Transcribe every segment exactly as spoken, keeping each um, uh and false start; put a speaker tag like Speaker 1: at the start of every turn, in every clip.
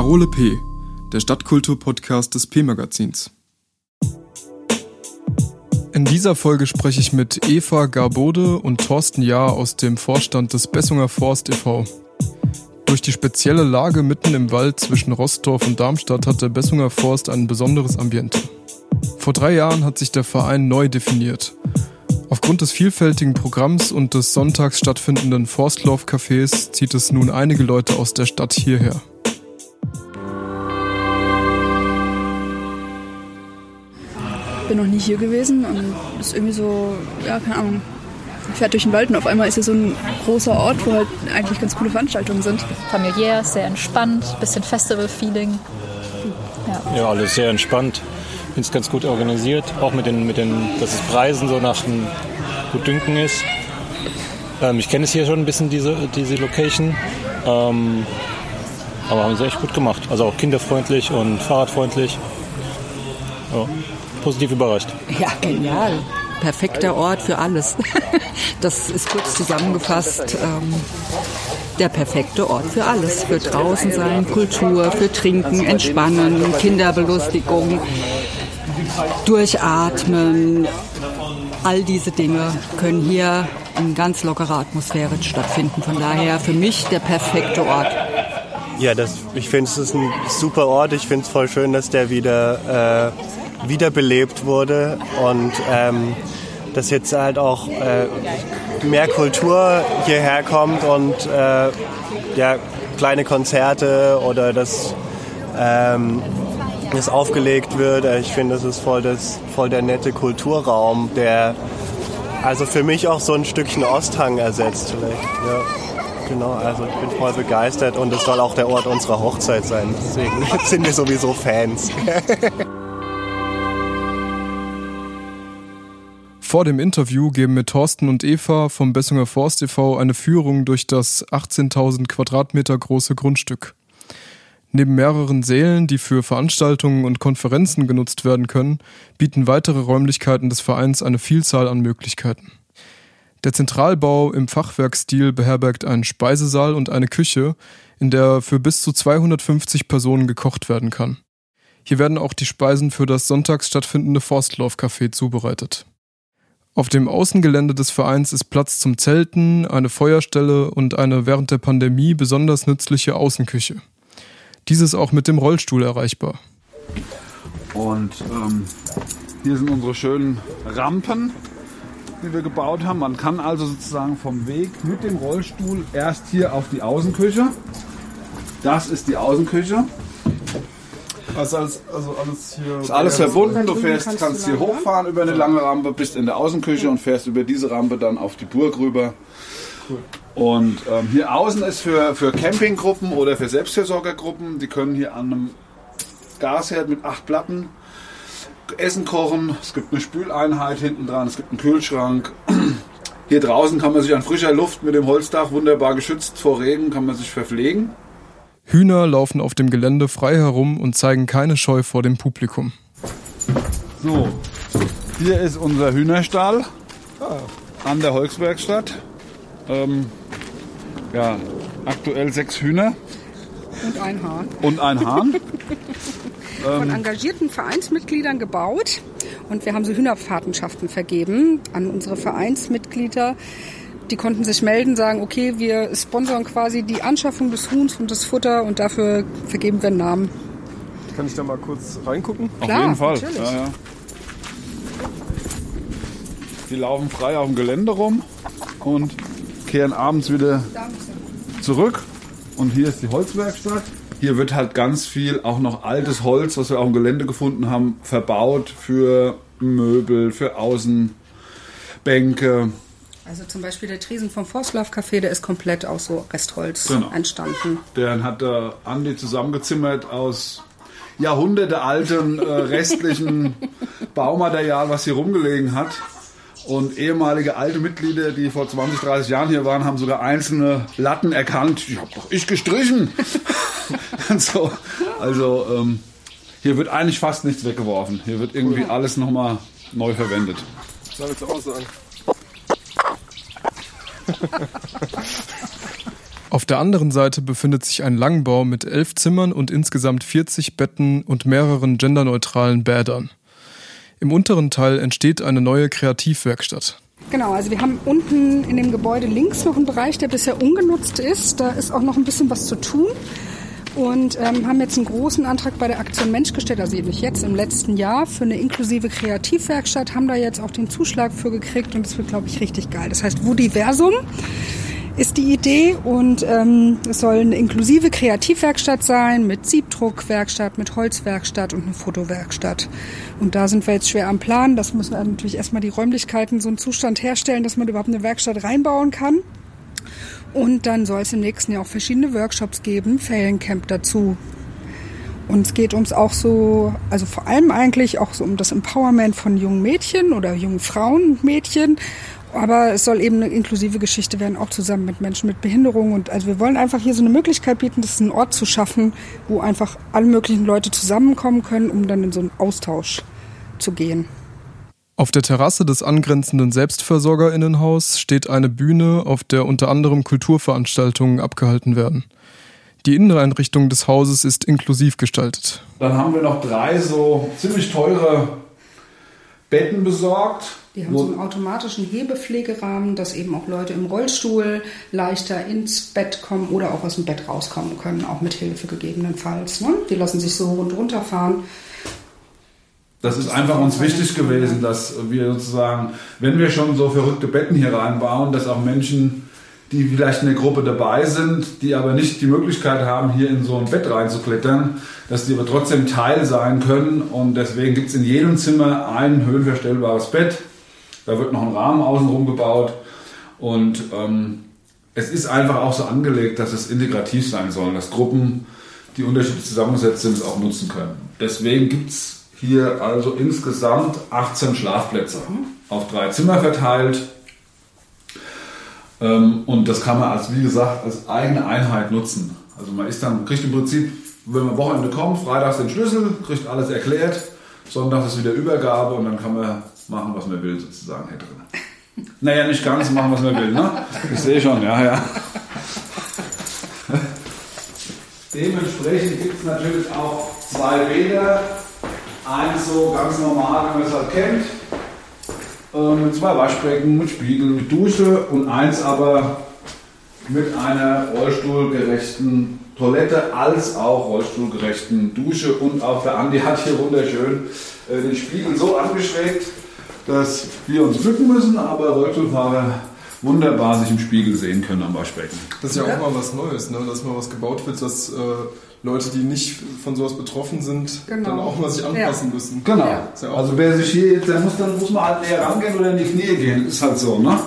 Speaker 1: Parole P, der Stadtkultur-Podcast des P-Magazins. In dieser Folge spreche ich mit Eva Garbode und Thorsten Jahr aus dem Vorstand des Bessunger Forst e V Durch die spezielle Lage mitten im Wald zwischen Roßdorf und Darmstadt hat der Bessunger Forst ein besonderes Ambiente. Vor drei Jahren hat sich der Verein neu definiert. Aufgrund des vielfältigen Programms und des sonntags stattfindenden Forstlauf-Cafés zieht es nun einige Leute aus der Stadt hierher.
Speaker 2: Ich bin noch nie hier gewesen und ist irgendwie so, ja, keine Ahnung, ich fährt durch den Wald und auf einmal ist hier so ein großer Ort, wo halt eigentlich ganz coole Veranstaltungen sind.
Speaker 3: Familiär, sehr entspannt, bisschen Festival-Feeling.
Speaker 4: Ja. ja, alles sehr entspannt. Ich finde es ganz gut organisiert, auch mit den, mit den, dass es Preisen so nach dem Gutdünken ist. Ähm, ich kenne es hier schon ein bisschen, diese, diese Location. Ähm, aber haben sie echt gut gemacht. Also auch kinderfreundlich und fahrradfreundlich. Ja, positiv überrascht.
Speaker 5: Ja, genial. Perfekter Ort für alles. Das ist kurz zusammengefasst. Ähm, der perfekte Ort für alles. Für draußen sein, Kultur, für Trinken, Entspannen, Kinderbelustigung, Durchatmen. All diese Dinge können hier in ganz lockerer Atmosphäre stattfinden. Von daher für mich der perfekte Ort.
Speaker 6: Ja, das, ich finde, es ist ein super Ort. Ich finde es voll schön, dass der wieder äh, wiederbelebt wurde und ähm, dass jetzt halt auch äh, mehr Kultur hierher kommt und äh, ja, kleine Konzerte oder dass ähm, das aufgelegt wird. Ich finde, das ist voll, das, voll der nette Kulturraum, der also für mich auch so ein Stückchen Osthang ersetzt vielleicht. Ja. Genau, also ich bin voll begeistert und es soll auch der Ort unserer Hochzeit sein. Deswegen sind wir sowieso Fans.
Speaker 1: Vor dem Interview geben mir Thorsten und Eva vom Bessunger Forst e V eine Führung durch das achtzehntausend Quadratmeter große Grundstück. Neben mehreren Sälen, die für Veranstaltungen und Konferenzen genutzt werden können, bieten weitere Räumlichkeiten des Vereins eine Vielzahl an Möglichkeiten. Der Zentralbau im Fachwerkstil beherbergt einen Speisesaal und eine Küche, in der für bis zu zweihundertfünfzig Personen gekocht werden kann. Hier werden auch die Speisen für das sonntags stattfindende Forstlauf-Café zubereitet. Auf dem Außengelände des Vereins ist Platz zum Zelten, eine Feuerstelle und eine während der Pandemie besonders nützliche Außenküche. Dies ist auch mit dem Rollstuhl erreichbar.
Speaker 7: Und ähm, hier sind unsere schönen Rampen, die wir gebaut haben. Man kann also sozusagen vom Weg mit dem Rollstuhl erst hier auf die Außenküche. Das ist die Außenküche.
Speaker 8: Also alles, also alles hier.
Speaker 7: Ist alles verbunden. Du fährst, kannst, kannst hier hochfahren über eine lange Rampe, bist in der Außenküche und fährst über diese Rampe dann auf die Burg rüber. Cool. Und ähm, hier außen ist für, für Campinggruppen oder für Selbstversorgergruppen, die können hier an einem Gasherd mit acht Platten Essen kochen. Es gibt eine Spüleinheit hinten dran, es gibt einen Kühlschrank. Hier draußen kann man sich an frischer Luft mit dem Holzdach wunderbar geschützt vor Regen, kann man sich verpflegen.
Speaker 1: Hühner laufen auf dem Gelände frei herum und zeigen keine Scheu vor dem Publikum.
Speaker 7: So, hier ist unser Hühnerstall an der Holzwerkstatt. Ähm, ja, aktuell sechs Hühner.
Speaker 9: Und ein Hahn.
Speaker 7: Und ein Hahn.
Speaker 9: Von engagierten Vereinsmitgliedern gebaut. Und wir haben so Hühnerpatenschaften vergeben an unsere Vereinsmitglieder. Die konnten sich melden, sagen, okay, wir sponsern quasi die Anschaffung des Huhns und des Futter und dafür vergeben wir einen Namen.
Speaker 8: Kann ich da mal kurz reingucken?
Speaker 9: Klar,
Speaker 7: auf jeden Fall.
Speaker 9: Natürlich.
Speaker 7: Ja, ja. Die laufen frei auf dem Gelände rum und kehren abends wieder zurück. Und hier ist die Holzwerkstatt. Hier wird halt ganz viel, auch noch altes Holz, was wir auf dem Gelände gefunden haben, verbaut für Möbel, für Außenbänke.
Speaker 9: Also zum Beispiel der Tresen vom Forstlauf-Café, der ist komplett aus so Restholz
Speaker 7: genau.
Speaker 9: entstanden.
Speaker 7: Den hat der Andi zusammengezimmert aus jahrhundertealtem äh, restlichen Baumaterial, was hier rumgelegen hat. Und ehemalige alte Mitglieder, die vor zwanzig, dreißig Jahren hier waren, haben sogar einzelne Latten erkannt. Die hab doch ich gestrichen. Und so. Also ähm, hier wird eigentlich fast nichts weggeworfen. Hier wird irgendwie alles nochmal neu verwendet.
Speaker 8: Soll ich zu Hause an?
Speaker 1: Auf der anderen Seite befindet sich ein Langbau mit elf Zimmern und insgesamt vierzig Betten und mehreren genderneutralen Bädern. Im unteren Teil entsteht eine neue Kreativwerkstatt.
Speaker 9: Genau, also wir haben unten in dem Gebäude links noch einen Bereich, der bisher ungenutzt ist. Da ist auch noch ein bisschen was zu tun. Und ähm, haben jetzt einen großen Antrag bei der Aktion Mensch gestellt, also nicht jetzt, im letzten Jahr, für eine inklusive Kreativwerkstatt, haben da jetzt auch den Zuschlag für gekriegt und das wird, glaube ich, richtig geil. Das heißt, Woodiversum ist die Idee und ähm, es soll eine inklusive Kreativwerkstatt sein mit Siebdruckwerkstatt, mit Holzwerkstatt und eine Fotowerkstatt. Und da sind wir jetzt schwer am Plan. Das müssen wir natürlich erstmal die Räumlichkeiten so einen Zustand herstellen, dass man überhaupt eine Werkstatt reinbauen kann. Und dann soll es im nächsten Jahr auch verschiedene Workshops geben, Feriencamp dazu. Und es geht uns auch so, also vor allem eigentlich auch so um das Empowerment von jungen Mädchen oder jungen Frauen und Mädchen. Aber es soll eben eine inklusive Geschichte werden, auch zusammen mit Menschen mit Behinderung. Und also wir wollen einfach hier so eine Möglichkeit bieten, das ist ein Ort zu schaffen, wo einfach alle möglichen Leute zusammenkommen können, um dann in so einen Austausch zu gehen.
Speaker 1: Auf der Terrasse des angrenzenden SelbstversorgerInnenhaus steht eine Bühne, auf der unter anderem Kulturveranstaltungen abgehalten werden. Die Inneneinrichtung des Hauses ist inklusiv gestaltet.
Speaker 7: Dann haben wir noch drei so ziemlich teure Betten besorgt.
Speaker 9: Die haben so einen automatischen Hebepflegerahmen, dass eben auch Leute im Rollstuhl leichter ins Bett kommen oder auch aus dem Bett rauskommen können, auch mit Hilfe gegebenenfalls. Ne? Die lassen sich so rund runterfahren.
Speaker 7: Das ist einfach uns wichtig gewesen, dass wir sozusagen, wenn wir schon so verrückte Betten hier reinbauen, dass auch Menschen, die vielleicht in der Gruppe dabei sind, die aber nicht die Möglichkeit haben, hier in so ein Bett reinzuklettern, dass die aber trotzdem Teil sein können. Und deswegen gibt es in jedem Zimmer ein höhenverstellbares Bett. Da wird noch ein Rahmen außenrum gebaut. Und ähm, es ist einfach auch so angelegt, dass es integrativ sein soll, dass Gruppen, die unterschiedlich zusammengesetzt sind, es auch nutzen können. Deswegen gibt es hier also insgesamt achtzehn Schlafplätze auf drei Zimmer verteilt. Und das kann man als, wie gesagt, als eigene Einheit nutzen. Also man ist dann, kriegt im Prinzip, wenn man Wochenende kommt, freitags den Schlüssel, kriegt alles erklärt, sonntags ist wieder Übergabe und dann kann man machen, was man will, sozusagen hier drin. Naja, nicht ganz machen, was man will, ne? Ich sehe schon, ja, ja. Dementsprechend gibt es natürlich auch zwei Bäder. Eins so ganz normal, wie man es halt kennt, äh, mit zwei Waschbecken, mit Spiegel, mit Dusche und eins aber mit einer rollstuhlgerechten Toilette als auch rollstuhlgerechten Dusche. Und auch der Andi hat hier wunderschön äh, den Spiegel so angeschrägt, dass wir uns bücken müssen, aber Rollstuhlfahrer wunderbar sich im Spiegel sehen können am Waschbecken.
Speaker 8: Das ist ja auch mal was Neues, ne? Dass mal was gebaut wird, dass äh, Leute, die nicht von sowas betroffen sind, genau. dann auch mal sich anpassen ja. müssen.
Speaker 7: Genau. Ja. Ja also wer sich hier jetzt, der muss, dann muss man halt näher rangehen oder in die Knie gehen. Ist halt so, ne? Ja.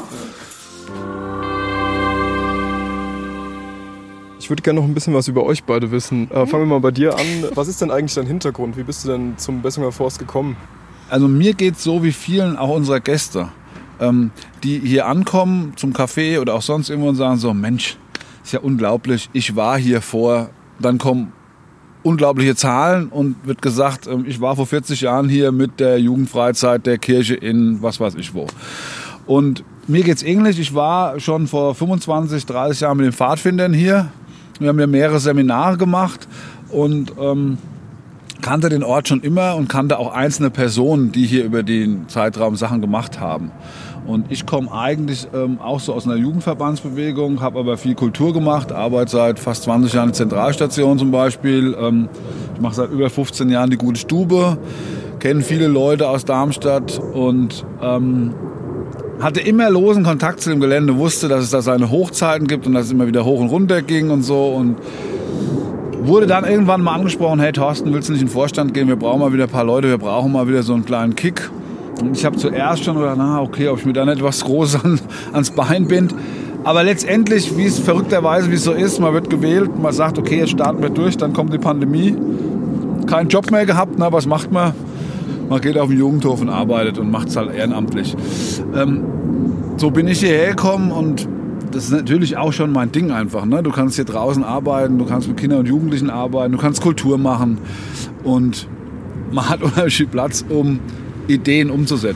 Speaker 8: Ich würde gerne noch ein bisschen was über euch beide wissen. Äh, fangen wir mal bei dir an. Was ist denn eigentlich dein Hintergrund? Wie bist du denn zum Bessunger Forst gekommen?
Speaker 7: Also mir geht es so wie vielen auch unserer Gäste, ähm, die hier ankommen zum Café oder auch sonst irgendwo und sagen so, Mensch, ist ja unglaublich, ich war hier vor, dann kommen unglaubliche Zahlen und wird gesagt, ähm, ich war vor vierzig Jahren hier mit der Jugendfreizeit der Kirche in was weiß ich wo. Und mir geht's ähnlich, ich war schon vor fünfundzwanzig, dreißig Jahren mit den Pfadfindern hier. Wir haben ja mehrere Seminare gemacht und ähm, kannte den Ort schon immer und kannte auch einzelne Personen, die hier über den Zeitraum Sachen gemacht haben. Und ich komme eigentlich ähm, auch so aus einer Jugendverbandsbewegung, habe aber viel Kultur gemacht, arbeite seit fast zwanzig Jahren in der Zentralstation zum Beispiel. Ähm, ich mache seit über fünfzehn Jahren die Gute Stube, kenne viele Leute aus Darmstadt und ähm, hatte immer losen Kontakt zu dem Gelände, wusste, dass es da seine Hochzeiten gibt und dass es immer wieder hoch und runter ging und so. Und wurde dann irgendwann mal angesprochen, hey Thorsten, willst du nicht in den Vorstand gehen? Wir brauchen mal wieder ein paar Leute, wir brauchen mal wieder so einen kleinen Kick. Und ich habe zuerst schon gedacht, na okay, ob ich mir da nicht was Großes an, ans Bein bind. Aber letztendlich, wie es verrückterweise, wie es so ist, man wird gewählt, man sagt, okay, jetzt starten wir durch, dann kommt die Pandemie. Keinen Job mehr gehabt, na, was macht man? Man geht auf den Jugendhof und arbeitet und macht es halt ehrenamtlich. Ähm, so bin ich hierher gekommen und das ist natürlich auch schon mein Ding einfach. Ne? Du kannst hier draußen arbeiten, du kannst mit Kindern und Jugendlichen arbeiten, du kannst Kultur machen und man hat unheimlich viel Platz, um Ideen umzusetzen.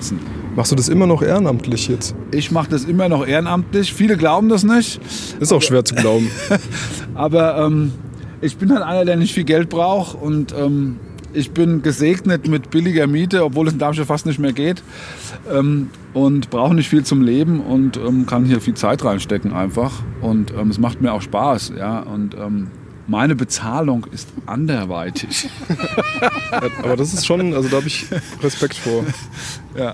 Speaker 1: Machst du das immer noch ehrenamtlich jetzt?
Speaker 7: Ich mache das immer noch ehrenamtlich. Viele glauben das nicht.
Speaker 1: Ist auch schwer zu glauben.
Speaker 7: Aber ähm, ich bin halt einer, der nicht viel Geld braucht. Und ähm, ich bin gesegnet mit billiger Miete, obwohl es in Darmstadt fast nicht mehr geht. Ähm, und brauche nicht viel zum Leben und ähm, kann hier viel Zeit reinstecken einfach. Und ähm, es macht mir auch Spaß. Ja? Und ähm, meine Bezahlung ist anderweitig.
Speaker 1: Aber das ist schon, also da habe ich Respekt vor.
Speaker 7: Ja.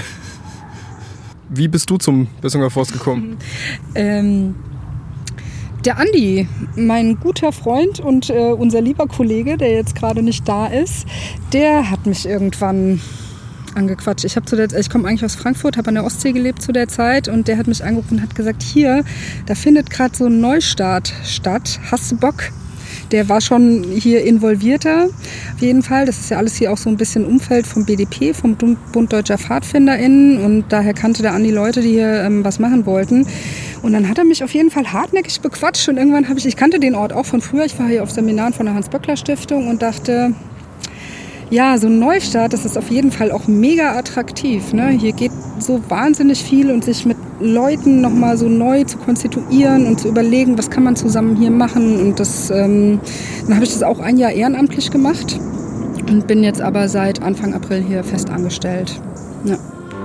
Speaker 1: Wie bist du zum Bessunger Forst gekommen?
Speaker 9: Ähm, der Andi, mein guter Freund und äh, unser lieber Kollege, der jetzt gerade nicht da ist, der hat mich irgendwann angequatscht. Ich, hab zu der, ich komme eigentlich aus Frankfurt, habe an der Ostsee gelebt zu der Zeit und der hat mich angerufen und hat gesagt, hier, da findet gerade so ein Neustart statt. Hast du Bock? Der war schon hier involvierter, auf jeden Fall. Das ist ja alles hier auch so ein bisschen Umfeld vom B D P, vom Bund Deutscher PfadfinderInnen. Und daher kannte der Andi Leute, die hier ähm, was machen wollten. Und dann hat er mich auf jeden Fall hartnäckig bequatscht. Und irgendwann habe ich, ich kannte den Ort auch von früher. Ich war hier auf Seminaren von der Hans-Böckler-Stiftung und dachte, ja, so ein Neustart, das ist auf jeden Fall auch mega attraktiv. Ne? Hier geht so wahnsinnig viel und sich mit Leuten nochmal so neu zu konstituieren und zu überlegen, was kann man zusammen hier machen. Und das, ähm, dann habe ich das auch ein Jahr ehrenamtlich gemacht und bin jetzt aber seit Anfang April hier fest angestellt. Ja.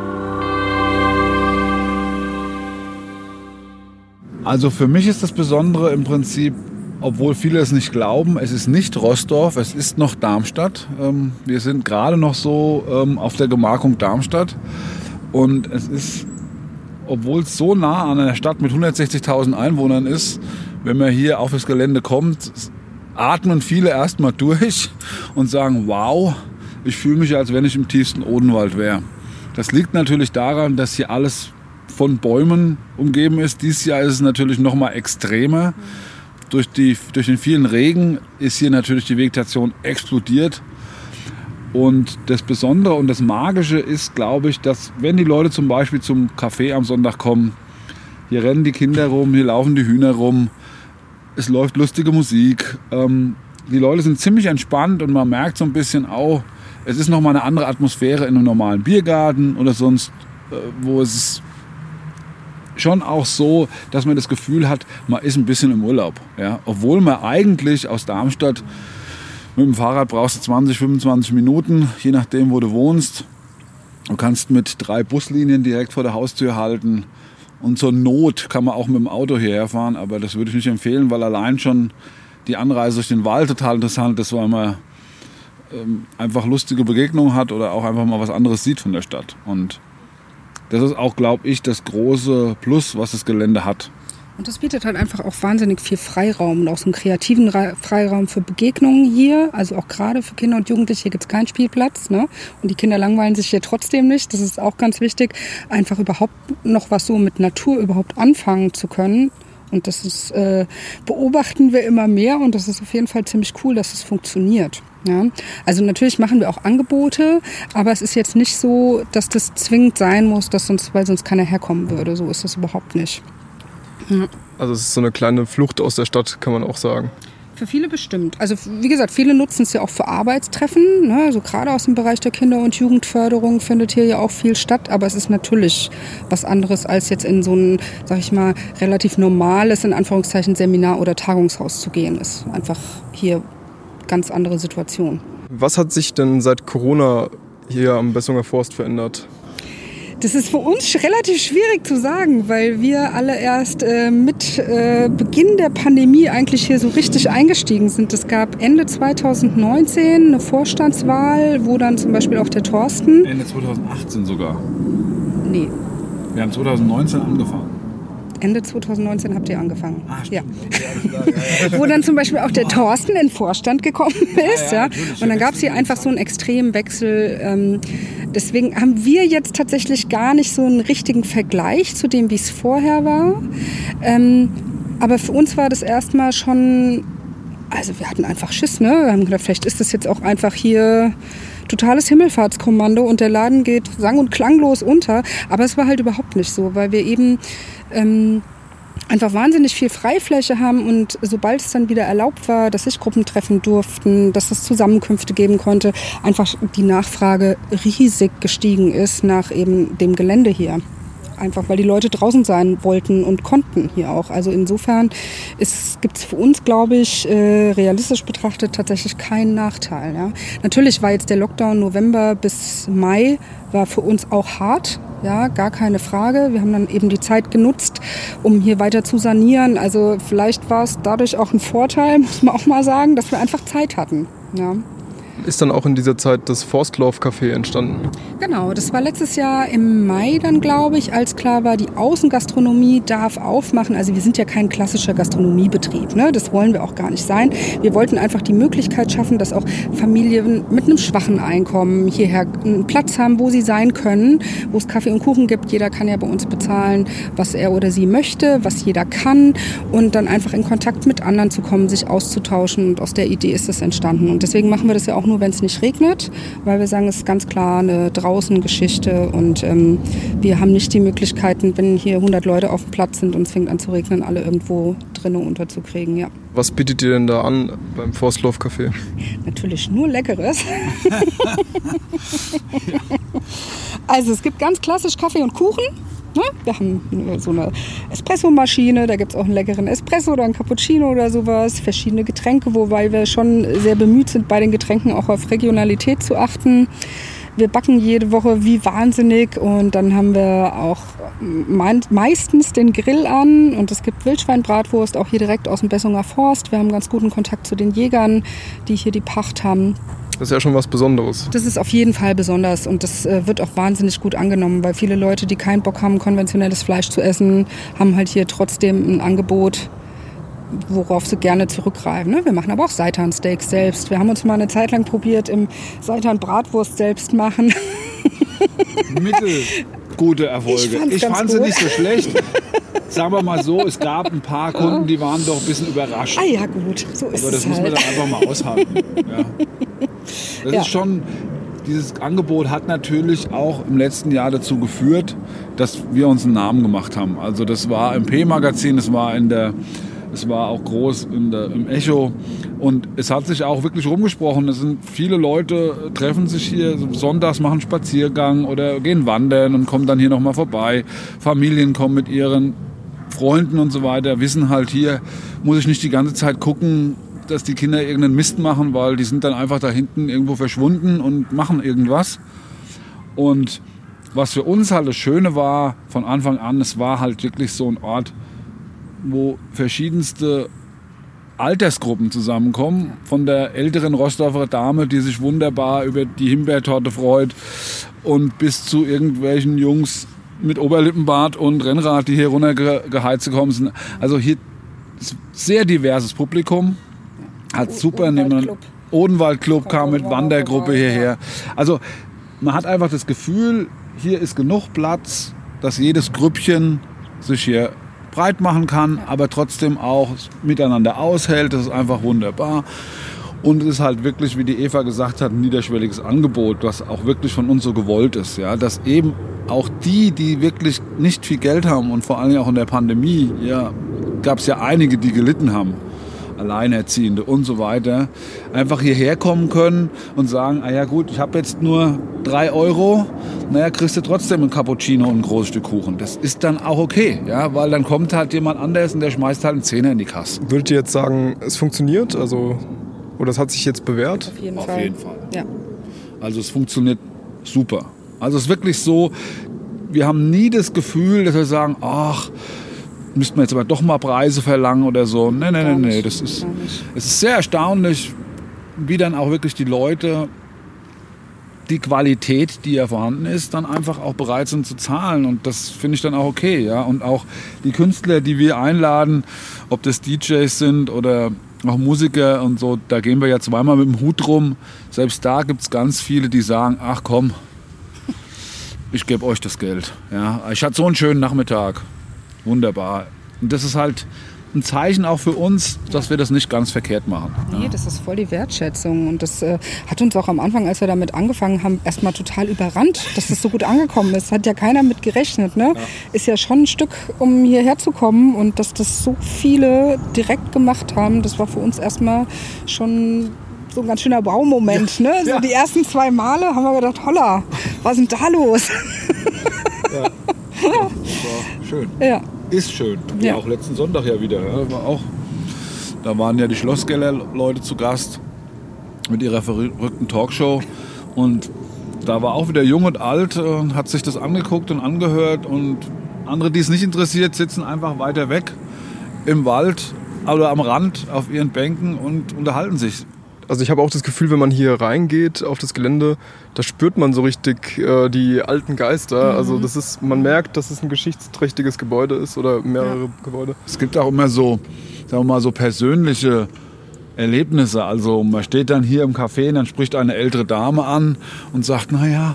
Speaker 7: Also für mich ist das Besondere im Prinzip, obwohl viele es nicht glauben, es ist nicht Roßdorf, es ist noch Darmstadt. Wir sind gerade noch so auf der Gemarkung Darmstadt. Und es ist, obwohl es so nah an einer Stadt mit hundertsechzigtausend Einwohnern ist, wenn man hier auf das Gelände kommt, atmen viele erstmal durch und sagen, wow, ich fühle mich, als wenn ich im tiefsten Odenwald wäre. Das liegt natürlich daran, dass hier alles von Bäumen umgeben ist. Dieses Jahr ist es natürlich noch mal extremer. Durch, die, durch den vielen Regen ist hier natürlich die Vegetation explodiert. Und das Besondere und das Magische ist, glaube ich, dass wenn die Leute zum Beispiel zum Café am Sonntag kommen, hier rennen die Kinder rum, hier laufen die Hühner rum, es läuft lustige Musik. Ähm, die Leute sind ziemlich entspannt und man merkt so ein bisschen auch, es ist nochmal eine andere Atmosphäre in einem normalen Biergarten oder sonst, äh, wo es ist schon auch so, dass man das Gefühl hat, man ist ein bisschen im Urlaub. Ja? Obwohl man eigentlich aus Darmstadt mit dem Fahrrad brauchst du zwanzig, fünfundzwanzig Minuten, je nachdem, wo du wohnst. Du kannst mit drei Buslinien direkt vor der Haustür halten. Und zur Not kann man auch mit dem Auto hierher fahren, aber das würde ich nicht empfehlen, weil allein schon die Anreise durch den Wald total interessant ist, weil man ähm, einfach lustige Begegnungen hat oder auch einfach mal was anderes sieht von der Stadt. Und das ist auch, glaube ich, das große Plus, was das Gelände hat.
Speaker 9: Und das bietet halt einfach auch wahnsinnig viel Freiraum und auch so einen kreativen Freiraum für Begegnungen hier. Also auch gerade für Kinder und Jugendliche, hier gibt es keinen Spielplatz. Ne? Und die Kinder langweilen sich hier trotzdem nicht. Das ist auch ganz wichtig, einfach überhaupt noch was so mit Natur überhaupt anfangen zu können. Und das ist, äh, beobachten wir immer mehr und das ist auf jeden Fall ziemlich cool, dass es funktioniert. Ja? Also natürlich machen wir auch Angebote, aber es ist jetzt nicht so, dass das zwingend sein muss, dass sonst, weil sonst keiner herkommen würde. So ist das überhaupt nicht. Ja.
Speaker 1: Also es ist so eine kleine Flucht aus der Stadt, kann man auch sagen.
Speaker 9: Für viele bestimmt. Also wie gesagt, viele nutzen es ja auch für Arbeitstreffen. Ne? Also gerade aus dem Bereich der Kinder- und Jugendförderung findet hier ja auch viel statt. Aber es ist natürlich was anderes, als jetzt in so ein, sag ich mal, relativ normales, in Anführungszeichen, Seminar- oder Tagungshaus zu gehen. Ist einfach hier ganz andere Situation.
Speaker 1: Was hat sich denn seit Corona hier am Bessunger Forst verändert?
Speaker 9: Das ist für uns relativ schwierig zu sagen, weil wir alle erst äh, mit äh, Beginn der Pandemie eigentlich hier so richtig eingestiegen sind. Es gab Ende zwanzig neunzehn eine Vorstandswahl, wo dann zum Beispiel auch der Thorsten...
Speaker 7: Ende zwanzig achtzehn sogar.
Speaker 9: Nee.
Speaker 7: Wir haben zwanzig neunzehn angefangen.
Speaker 9: Ende zwanzig neunzehn habt ihr angefangen.
Speaker 7: Ah,
Speaker 9: ja. Wo dann zum Beispiel auch der Thorsten in den Vorstand gekommen ist. Ja, ja. Und dann gab es hier einfach so einen extremen Wechsel. Ähm, deswegen haben wir jetzt tatsächlich gar nicht so einen richtigen Vergleich zu dem, wie es vorher war. Ähm, aber für uns war das erstmal schon, also wir hatten einfach Schiss, ne? Wir haben gedacht, vielleicht ist das jetzt auch einfach hier totales Himmelfahrtskommando und der Laden geht sang- und klanglos unter. Aber es war halt überhaupt nicht so, weil wir eben ähm, einfach wahnsinnig viel Freifläche haben und sobald es dann wieder erlaubt war, dass sich Gruppen treffen durften, dass es Zusammenkünfte geben konnte, einfach die Nachfrage riesig gestiegen ist nach eben dem Gelände hier. Einfach weil die Leute draußen sein wollten und konnten hier auch. Also insofern gibt es für uns, glaube ich, äh, realistisch betrachtet tatsächlich keinen Nachteil. Ja. Natürlich war jetzt der Lockdown November bis Mai, war für uns auch hart. Ja, gar keine Frage. Wir haben dann eben die Zeit genutzt, um hier weiter zu sanieren. Also vielleicht war es dadurch auch ein Vorteil, muss man auch mal sagen, dass wir einfach Zeit hatten. Ja.
Speaker 1: Ist dann auch in dieser Zeit das Forstlauf-Café entstanden?
Speaker 9: Genau, das war letztes Jahr im Mai dann, glaube ich, als klar war, die Außengastronomie darf aufmachen. Also wir sind ja kein klassischer Gastronomiebetrieb, ne? Das wollen wir auch gar nicht sein. Wir wollten einfach die Möglichkeit schaffen, dass auch Familien mit einem schwachen Einkommen hierher einen Platz haben, wo sie sein können, wo es Kaffee und Kuchen gibt. Jeder kann ja bei uns bezahlen, was er oder sie möchte, was jeder kann und dann einfach in Kontakt mit anderen zu kommen, sich auszutauschen. Und aus der Idee ist das entstanden. Und deswegen machen wir das ja auch nur, wenn es nicht regnet, weil wir sagen, es ist ganz klar eine Draußengeschichte und ähm, wir haben nicht die Möglichkeiten, wenn hier hundert Leute auf dem Platz sind und es fängt an zu regnen, alle irgendwo drinnen unterzukriegen, ja.
Speaker 1: Was bietet ihr denn da an beim Forstlauf-Café?
Speaker 9: Natürlich nur Leckeres. Also es gibt ganz klassisch Kaffee und Kuchen. Wir haben so eine Espressomaschine, da gibt es auch einen leckeren Espresso oder einen Cappuccino oder sowas, verschiedene Getränke, wobei wir schon sehr bemüht sind, bei den Getränken auch auf Regionalität zu achten. Wir backen jede Woche wie wahnsinnig und dann haben wir auch meistens den Grill an und es gibt Wildschweinbratwurst, auch hier direkt aus dem Bessunger Forst. Wir haben ganz guten Kontakt zu den Jägern, die hier die Pacht haben.
Speaker 1: Das ist ja schon was Besonderes.
Speaker 9: Das ist auf jeden Fall besonders und das äh, wird auch wahnsinnig gut angenommen, weil viele Leute, die keinen Bock haben, konventionelles Fleisch zu essen, haben halt hier trotzdem ein Angebot, worauf sie gerne zurückgreifen. Ne? Wir machen aber auch Seitansteaks selbst. Wir haben uns mal eine Zeit lang probiert, im Seitan Bratwurst selbst machen.
Speaker 7: Mittelgute Erfolge. Ich fand sie nicht so schlecht. Sagen wir mal so, es gab ein paar Kunden, die waren doch ein bisschen überrascht.
Speaker 9: Ah ja, gut, so ist
Speaker 7: Aber das
Speaker 9: es
Speaker 7: muss
Speaker 9: halt.
Speaker 7: man dann einfach mal aushalten. Ja. Das
Speaker 9: Ja.
Speaker 7: ist schon, dieses Angebot hat natürlich auch im letzten Jahr dazu geführt, dass wir uns einen Namen gemacht haben. Also das war im P-Magazin, es war in der, es war auch groß in der, im Echo und es hat sich auch wirklich rumgesprochen. Es sind viele Leute, treffen sich hier sonntags, machen einen Spaziergang oder gehen wandern und kommen dann hier nochmal vorbei. Familien kommen mit ihren Freunden und so weiter, wissen halt, hier muss ich nicht die ganze Zeit gucken, dass die Kinder irgendeinen Mist machen, weil die sind dann einfach da hinten irgendwo verschwunden und machen irgendwas. Und was für uns halt das Schöne war, von Anfang an, es war halt wirklich so ein Ort, wo verschiedenste Altersgruppen zusammenkommen. Von der älteren Rostover Dame, die sich wunderbar über die Himbeertorte freut und bis zu irgendwelchen Jungs mit Oberlippenbart und Rennrad, die hier runtergeheizt gekommen sind. Also hier ist sehr diverses Publikum. Hat super,
Speaker 9: Odenwald-Club.
Speaker 7: Odenwald-Club kam mit Wandergruppe hierher. Also man hat einfach das Gefühl, hier ist genug Platz, dass jedes Grüppchen sich hier breit machen kann, aber trotzdem auch miteinander aushält. Das ist einfach wunderbar. Und es ist halt wirklich, wie die Eva gesagt hat, ein niederschwelliges Angebot, was auch wirklich von uns so gewollt ist. Ja? Dass eben auch die, die wirklich nicht viel Geld haben und vor allem auch in der Pandemie, ja, gab es ja einige, die gelitten haben. Alleinerziehende und so weiter, einfach hierher kommen können und sagen, ah ja gut, ich habe jetzt nur drei Euro, naja, kriegst du trotzdem ein Cappuccino und ein großes Stück Kuchen. Das ist dann auch okay, ja, weil dann kommt halt jemand anders und der schmeißt halt einen Zehner in die Kasse.
Speaker 1: Würdet ihr jetzt sagen, es funktioniert? Also, oder es hat sich jetzt bewährt?
Speaker 9: Auf jeden
Speaker 7: Auf
Speaker 9: Fall.
Speaker 7: jeden Fall.
Speaker 9: Ja.
Speaker 7: Also es funktioniert super. Also es ist wirklich so, wir haben nie das Gefühl, dass wir sagen, ach, müssten wir jetzt aber doch mal Preise verlangen oder so. Nee, nee, nee, nee. Das ist, es ist sehr erstaunlich, wie dann auch wirklich die Leute die Qualität, die ja vorhanden ist, dann einfach auch bereit sind zu zahlen. Und das finde ich dann auch okay. Ja? Und auch die Künstler, die wir einladen, ob das D Js sind oder auch Musiker und so, da gehen wir ja zweimal mit dem Hut rum. Selbst da gibt es ganz viele, die sagen, ach komm, ich gebe euch das Geld. Ja? Ich hatte so einen schönen Nachmittag. Wunderbar. Und das ist halt ein Zeichen auch für uns, dass wir das nicht ganz verkehrt machen.
Speaker 9: Nee, das ist voll die Wertschätzung. Und das äh, hat uns auch am Anfang, als wir damit angefangen haben, erstmal total überrannt, dass das so gut angekommen ist. Hat ja keiner mit gerechnet. Ne? Ja. Ist ja schon ein Stück, um hierher zu kommen. Und dass das so viele direkt gemacht haben, das war für uns erstmal schon so ein ganz schöner Baumoment. Ja. Ne? So ja. Die ersten zwei Male haben wir gedacht, holla, was ist denn da los?
Speaker 7: Ja, das war schön.
Speaker 9: Ja.
Speaker 7: Ist schön. Ja. Ja, auch letzten Sonntag ja wieder. Ja, war auch, da waren ja die Schlosskeller-Leute zu Gast mit ihrer verrückten Talkshow. Und da war auch wieder jung und alt und hat sich das angeguckt und angehört. Und andere, die es nicht interessiert, sitzen einfach weiter weg im Wald oder am Rand auf ihren Bänken und unterhalten sich.
Speaker 1: Also ich habe auch das Gefühl, wenn man hier reingeht auf das Gelände, da spürt man so richtig äh, die alten Geister. Mhm. Also das ist, man merkt, dass es ein geschichtsträchtiges Gebäude ist oder mehrere ja. Gebäude.
Speaker 7: Es gibt auch immer so, sagen wir mal, so persönliche Erlebnisse. Also man steht dann hier im Café und dann spricht eine ältere Dame an und sagt, naja,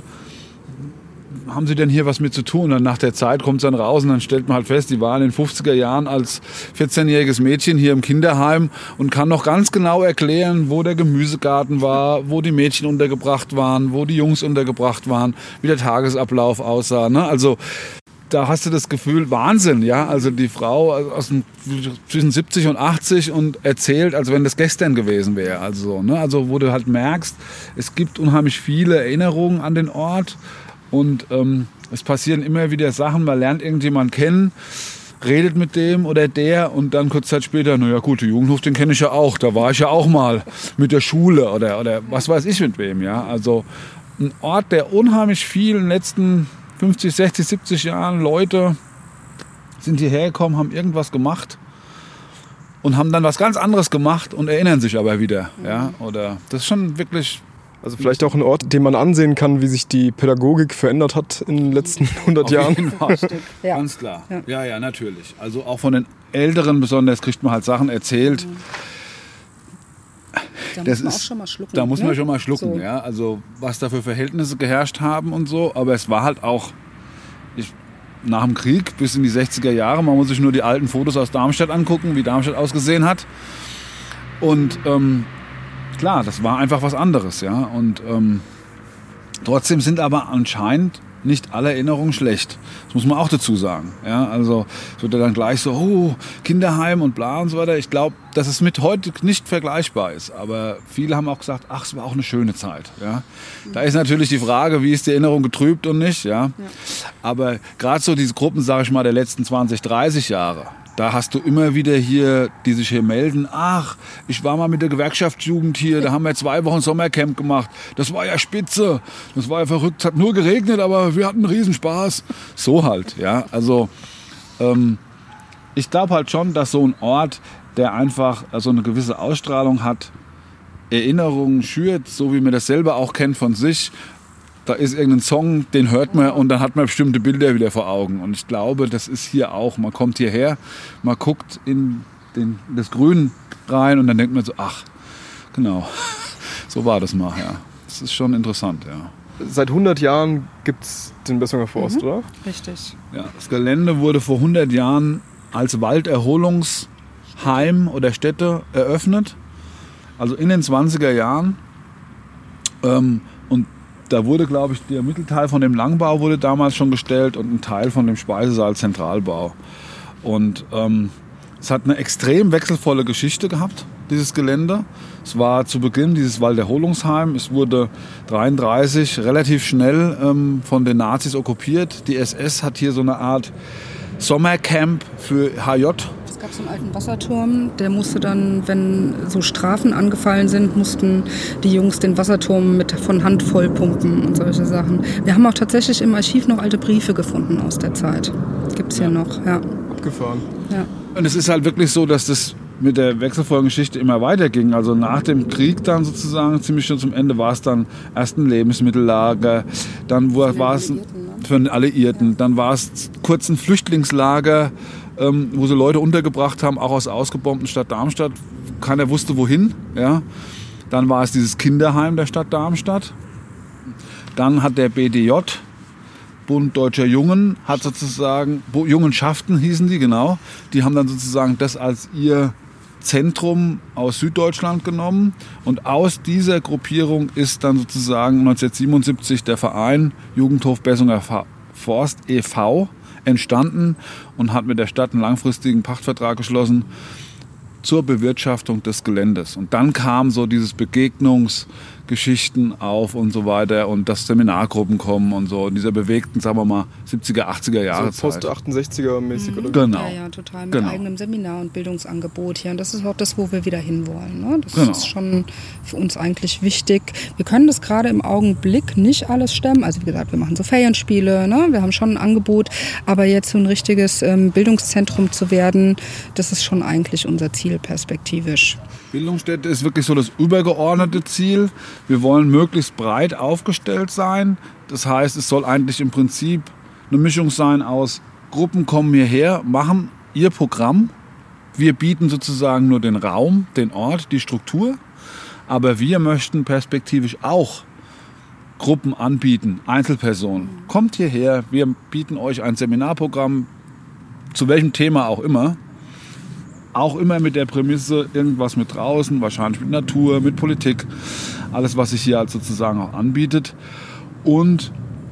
Speaker 7: haben Sie denn hier was mit zu tun? Und dann nach der Zeit kommt es dann raus und dann stellt man halt fest, die war in den fünfziger Jahren als vierzehnjähriges Mädchen hier im Kinderheim und kann noch ganz genau erklären, wo der Gemüsegarten war, wo die Mädchen untergebracht waren, wo die Jungs untergebracht waren, wie der Tagesablauf aussah. Ne? Also da hast du das Gefühl, Wahnsinn, ja. Also die Frau aus dem, zwischen siebzig und achtzig und erzählt, als wenn das gestern gewesen wäre. Also, ne? Also wo du halt merkst, es gibt unheimlich viele Erinnerungen an den Ort. Und ähm, es passieren immer wieder Sachen, man lernt irgendjemanden kennen, redet mit dem oder der und dann kurz Zeit später, naja gut, den Jugendhof, den kenne ich ja auch, da war ich ja auch mal mit der Schule oder, oder was weiß ich mit wem. Ja? Also ein Ort, der unheimlich viel in den letzten fünfzig, sechzig, siebzig Jahren Leute sind hierher gekommen, haben irgendwas gemacht und haben dann was ganz anderes gemacht und erinnern sich aber wieder. Ja? Oder das ist schon wirklich...
Speaker 1: Also vielleicht auch ein Ort, den man ansehen kann, wie sich die Pädagogik verändert hat in den letzten hundert Jahren.
Speaker 7: Auf jeden Fall. Ja. Ganz klar. Ja. ja, ja, natürlich. Also auch von den Älteren besonders kriegt man halt Sachen erzählt.
Speaker 9: Da
Speaker 7: das
Speaker 9: muss man
Speaker 7: ist,
Speaker 9: auch schon mal schlucken.
Speaker 7: Da muss
Speaker 9: ne?
Speaker 7: man schon mal schlucken,
Speaker 9: so.
Speaker 7: ja. Also was da für Verhältnisse geherrscht haben und so. Aber es war halt auch ich, nach dem Krieg bis in die sechziger Jahre. Man muss sich nur die alten Fotos aus Darmstadt angucken, wie Darmstadt ausgesehen hat. Und ähm, klar, das war einfach was anderes, ja. Und ähm, trotzdem sind aber anscheinend nicht alle Erinnerungen schlecht. Das muss man auch dazu sagen. Ja, also es wird ja dann gleich so, oh, Kinderheim und bla und so weiter. Ich glaube, dass es mit heute nicht vergleichbar ist. Aber viele haben auch gesagt, ach, es war auch eine schöne Zeit. Ja. Da ist natürlich die Frage, wie ist die Erinnerung getrübt und nicht. Ja. Ja. Aber gerade so diese Gruppen, sage ich mal, der letzten zwanzig, dreißig Jahre, da hast du immer wieder hier, die sich hier melden, ach, ich war mal mit der Gewerkschaftsjugend hier, da haben wir zwei Wochen Sommercamp gemacht. Das war ja spitze, das war ja verrückt, es hat nur geregnet, aber wir hatten einen Riesenspaß. So halt, ja. Also ähm, ich glaube halt schon, dass so ein Ort, der einfach so eine gewisse Ausstrahlung hat, Erinnerungen schürt, so wie man das selber auch kennt von sich. Da ist irgendein Song, den hört man und dann hat man bestimmte Bilder wieder vor Augen. Und ich glaube, das ist hier auch. Man kommt hierher, man guckt in den, das Grün rein und dann denkt man so, ach, genau, so war das mal. Ja. Das ist schon interessant, ja.
Speaker 1: Seit hundert Jahren gibt es den Bessunger Forst, mhm. oder?
Speaker 9: Richtig.
Speaker 7: Ja, das Gelände wurde vor hundert Jahren als Walderholungsheim oder Stätte eröffnet. Also in den zwanziger Jahren. Ähm, und da wurde, glaube ich, der Mittelteil von dem Langbau wurde damals schon gestellt und ein Teil von dem Speisesaal-Zentralbau. Und ähm, es hat eine extrem wechselvolle Geschichte gehabt, dieses Gelände. Es war zu Beginn dieses Walderholungsheim. Es wurde dreiunddreißig relativ schnell ähm, von den Nazis okkupiert. Die S S hat hier so eine Art Sommercamp für H J.
Speaker 9: Es gab so einen alten Wasserturm, der musste dann, wenn so Strafen angefallen sind, mussten die Jungs den Wasserturm mit von Hand voll pumpen und solche Sachen. Wir haben auch tatsächlich im Archiv noch alte Briefe gefunden aus der Zeit. Gibt's hier ja noch, ja.
Speaker 1: Abgefahren.
Speaker 9: Ja.
Speaker 7: Und es ist halt wirklich so, dass das mit der wechselvollen Geschichte immer weiterging. Also nach dem Krieg dann sozusagen, ziemlich schon zum Ende, war es dann erst ein Lebensmittellager, dann war es für den Alliierten, dann war es kurz ein Flüchtlingslager, ähm, wo sie Leute untergebracht haben, auch aus der ausgebombten Stadt Darmstadt. Keiner wusste wohin. Ja. Dann war es dieses Kinderheim der Stadt Darmstadt. Dann hat der B D J Bund Deutscher Jungen hat sozusagen, Jungenschaften hießen die, genau, die haben dann sozusagen das als ihr Zentrum aus Süddeutschland genommen und aus dieser Gruppierung ist dann sozusagen neunzehnhundertsiebenundsiebzig der Verein Jugendhof Bessunger Forst e V entstanden und hat mit der Stadt einen langfristigen Pachtvertrag geschlossen zur Bewirtschaftung des Geländes. Und dann kam so dieses Begegnungsgeschichten auf und so weiter und dass Seminargruppen kommen und so in dieser bewegten, sagen wir mal, siebziger, achtziger Jahre
Speaker 1: so Post-achtundsechziger mäßig,
Speaker 9: mhm.
Speaker 1: oder?
Speaker 7: Genau.
Speaker 9: Ja, ja, total. Mit
Speaker 7: genau.
Speaker 9: eigenem Seminar- und Bildungsangebot hier. Und das ist auch das, wo wir wieder hinwollen. Ne? Das
Speaker 7: genau.
Speaker 9: ist schon für uns eigentlich wichtig. Wir können das gerade im Augenblick nicht alles stemmen. Also wie gesagt, wir machen so Ferienspiele, ne? Wir haben schon ein Angebot. Aber jetzt so ein richtiges ähm, Bildungszentrum zu werden, das ist schon eigentlich unser Ziel perspektivisch.
Speaker 7: Bildungsstätte ist wirklich so das übergeordnete Ziel. Wir wollen möglichst breit aufgestellt sein. Das heißt, es soll eigentlich im Prinzip eine Mischung sein aus Gruppen kommen hierher, machen ihr Programm. Wir bieten sozusagen nur den Raum, den Ort, die Struktur. Aber wir möchten perspektivisch auch Gruppen anbieten, Einzelpersonen. Kommt hierher, wir bieten euch ein Seminarprogramm, zu welchem Thema auch immer. Auch immer mit der Prämisse, irgendwas mit draußen, wahrscheinlich mit Natur, mit Politik. Alles, was sich hier halt sozusagen auch anbietet. Und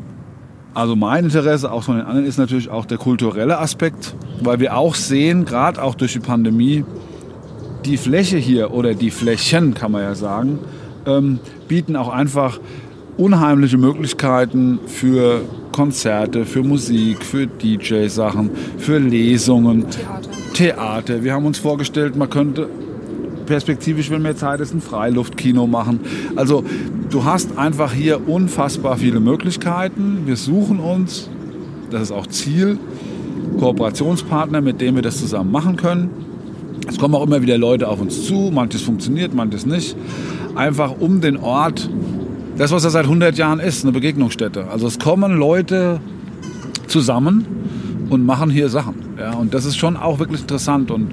Speaker 7: also mein Interesse, auch von den anderen, ist natürlich auch der kulturelle Aspekt. Weil wir auch sehen, gerade auch durch die Pandemie, die Fläche hier oder die Flächen, kann man ja sagen, ähm, bieten auch einfach unheimliche Möglichkeiten für Konzerte, für Musik, für D J-Sachen, für Lesungen, Theater. Theater. Wir haben uns vorgestellt, man könnte perspektivisch, wenn mehr Zeit ist, ein Freiluftkino machen. Also du hast einfach hier unfassbar viele Möglichkeiten. Wir suchen uns, das ist auch Ziel, Kooperationspartner, mit denen wir das zusammen machen können. Es kommen auch immer wieder Leute auf uns zu, manches funktioniert, manches nicht. Einfach um den Ort, das was er seit hundert Jahren ist, eine Begegnungsstätte. Also es kommen Leute zusammen und machen hier Sachen. Ja, und das ist schon auch wirklich interessant und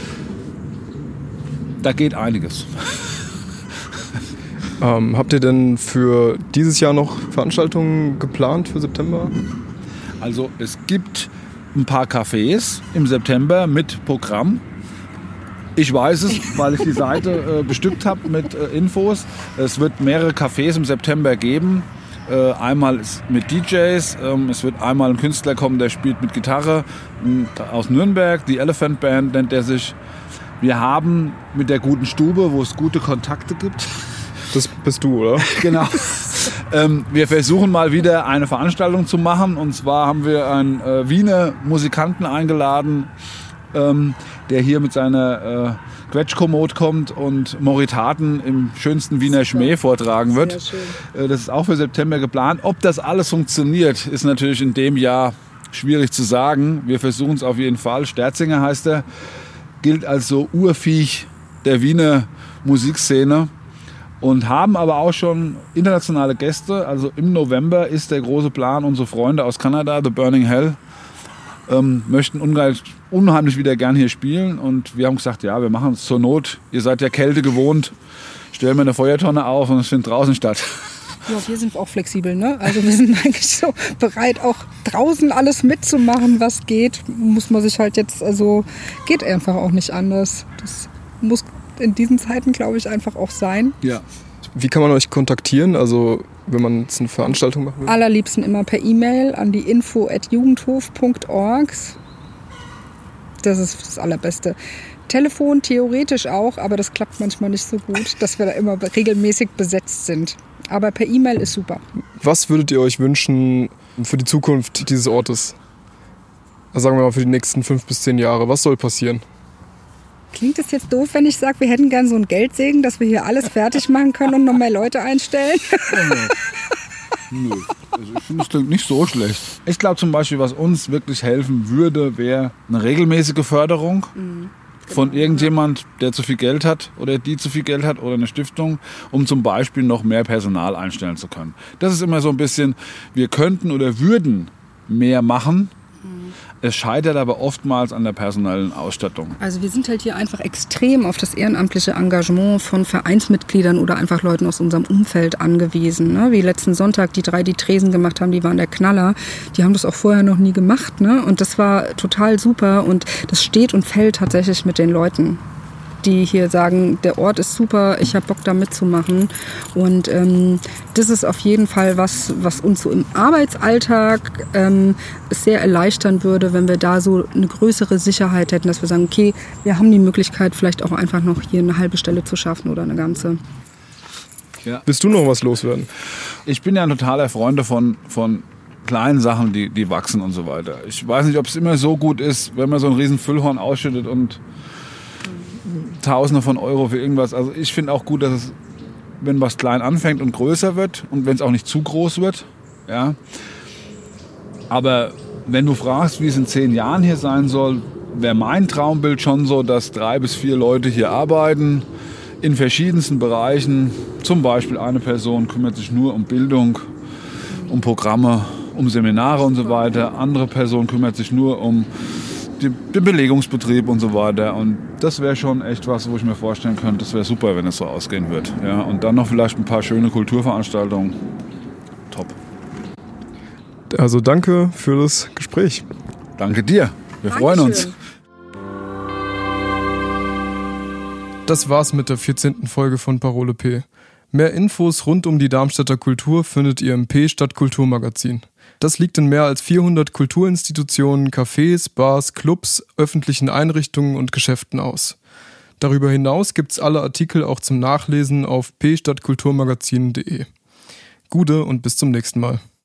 Speaker 7: da geht einiges.
Speaker 1: ähm, habt ihr denn für dieses Jahr noch Veranstaltungen geplant für September?
Speaker 7: Also es gibt ein paar Cafés im September mit Programm. Ich weiß es, weil ich die Seite äh, bestückt habe mit äh, Infos. Es wird mehrere Cafés im September geben. Äh, einmal mit D Js. Ähm, es wird einmal ein Künstler kommen, der spielt mit Gitarre äh, aus Nürnberg. Die Elephant Band nennt er sich. Wir haben mit der guten Stube, wo es gute Kontakte gibt.
Speaker 1: Das bist du, oder?
Speaker 7: Genau. ähm, wir versuchen mal wieder eine Veranstaltung zu machen. Und zwar haben wir einen äh, Wiener Musikanten eingeladen, ähm, der hier mit seiner äh, Quetschkommode kommt und Moritaten im schönsten Wiener Schmäh vortragen wird. Äh, das ist auch für September geplant. Ob das alles funktioniert, ist natürlich in dem Jahr schwierig zu sagen. Wir versuchen es auf jeden Fall. Sterzinger heißt er, gilt als so Urviech der Wiener Musikszene und haben aber auch schon internationale Gäste. Also im November ist der große Plan, unsere Freunde aus Kanada, The Burning Hell, ähm, möchten unheimlich, unheimlich wieder gern hier spielen und wir haben gesagt, ja, wir machen es zur Not. Ihr seid ja Kälte gewohnt, stellen wir eine Feuertonne auf und es findet draußen statt.
Speaker 9: Ja, wir sind auch flexibel, ne? Also wir sind eigentlich so bereit, auch draußen alles mitzumachen, was geht. Muss man sich halt jetzt, also geht einfach auch nicht anders. Das muss in diesen Zeiten, glaube ich, einfach auch sein.
Speaker 7: Ja.
Speaker 1: Wie kann man euch kontaktieren? Also wenn man jetzt eine Veranstaltung machen will?
Speaker 9: Allerliebsten immer per E-Mail an die info at jugendhof punkt org. Das ist das Allerbeste. Telefon theoretisch auch, aber das klappt manchmal nicht so gut, dass wir da immer regelmäßig besetzt sind. Aber per E-Mail ist super.
Speaker 1: Was würdet ihr euch wünschen für die Zukunft dieses Ortes? Also sagen wir mal für die nächsten fünf bis zehn Jahre. Was soll passieren?
Speaker 9: Klingt es jetzt doof, wenn ich sage, wir hätten gern so einen Geldsegen, dass wir hier alles fertig machen können und noch mehr Leute einstellen?
Speaker 7: Nö, also ich finde, es klingt nicht so schlecht. Ich glaube zum Beispiel, was uns wirklich helfen würde, wäre eine regelmäßige Förderung. Mhm. Von irgendjemand, der zu viel Geld hat oder die zu viel Geld hat oder eine Stiftung, um zum Beispiel noch mehr Personal einstellen zu können. Das ist immer so ein bisschen, wir könnten oder würden mehr machen, Es scheitert aber oftmals an der personellen Ausstattung.
Speaker 9: Also wir sind halt hier einfach extrem auf das ehrenamtliche Engagement von Vereinsmitgliedern oder einfach Leuten aus unserem Umfeld angewiesen. Ne? Wie letzten Sonntag die drei, die Tresen gemacht haben, die waren der Knaller. Die haben das auch vorher noch nie gemacht. Ne? Und das war total super und das steht und fällt tatsächlich mit den Leuten, die hier sagen, der Ort ist super, ich habe Bock da mitzumachen. Und ähm, das ist auf jeden Fall was, was uns so im Arbeitsalltag ähm, sehr erleichtern würde, wenn wir da so eine größere Sicherheit hätten, dass wir sagen, okay, wir haben die Möglichkeit, vielleicht auch einfach noch hier eine halbe Stelle zu schaffen oder eine ganze.
Speaker 1: Ja. Willst du noch was loswerden?
Speaker 7: Ich bin ja ein totaler Freund davon, von kleinen Sachen, die, die wachsen und so weiter. Ich weiß nicht, ob es immer so gut ist, wenn man so ein riesen Füllhorn ausschüttet und Tausende von Euro für irgendwas. Also ich finde auch gut, dass es, wenn was klein anfängt und größer wird und wenn es auch nicht zu groß wird. Ja. Aber wenn du fragst, wie es in zehn Jahren hier sein soll, wäre mein Traumbild schon so, dass drei bis vier Leute hier arbeiten in verschiedensten Bereichen. Zum Beispiel eine Person kümmert sich nur um Bildung, um Programme, um Seminare und so weiter. Andere Person kümmert sich nur um den Belegungsbetrieb und so weiter. Und das wäre schon echt was, wo ich mir vorstellen könnte, das wäre super, wenn es so ausgehen wird. Ja, und dann noch vielleicht ein paar schöne Kulturveranstaltungen. Top.
Speaker 1: Also danke für das Gespräch.
Speaker 7: Danke dir. Wir Dankeschön. Freuen uns.
Speaker 1: Das war's mit der vierzehnten Folge von Parole P. Mehr Infos rund um die Darmstädter Kultur findet ihr im P Stadtkulturmagazin. Das liegt in mehr als vierhundert Kulturinstitutionen, Cafés, Bars, Clubs, öffentlichen Einrichtungen und Geschäften aus. Darüber hinaus gibt's alle Artikel auch zum Nachlesen auf p stadtkulturmagazin punkt de. Gude und bis zum nächsten Mal.